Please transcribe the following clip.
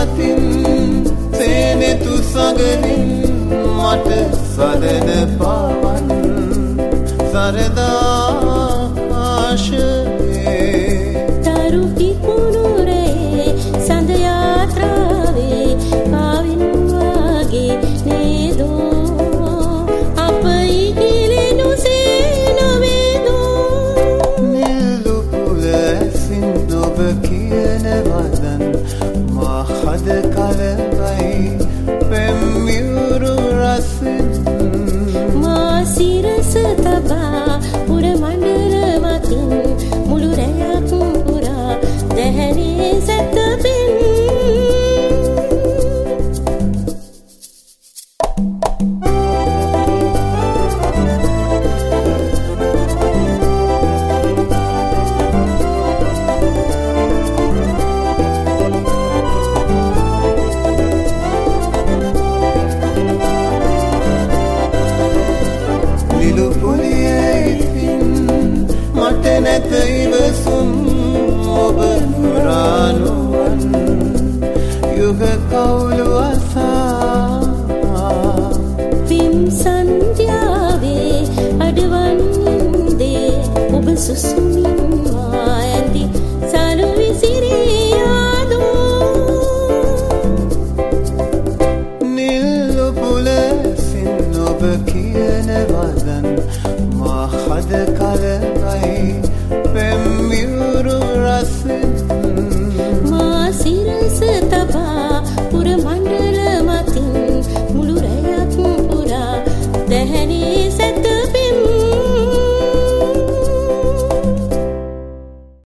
අතින් සේනෙතු සඟලින් මට සරණ පාවන් සරදා ආශයේ තරු පිපුණුරේ සඳ යාත්‍රාවේ පාවින් වාගේ නේදෝ අප ඉගිලෙනු සේනවේදෝ නිල්ලු පුලසින් ඔබ කියන වදන් මා හද කලවයි පෙම්මියුරු රසින් මා සිරස තබා පුර මණ්ඩල මතින් මුළු රැයක් පුරා දැහැනේ සැතපෙන් මට නැත ඉවසුම් ඔබ නුරානුවන් යුග කවුළු අසා පිම් සන්ධ්‍යාවේ අඩවන්නේ ඔබ සුසුමින් මා ඇති සරු විසිරියාදෝ නිල්ලු පුලසින් ඔබ කියන වදන් මා හද කලවයි පෙම්මියුරු රසින්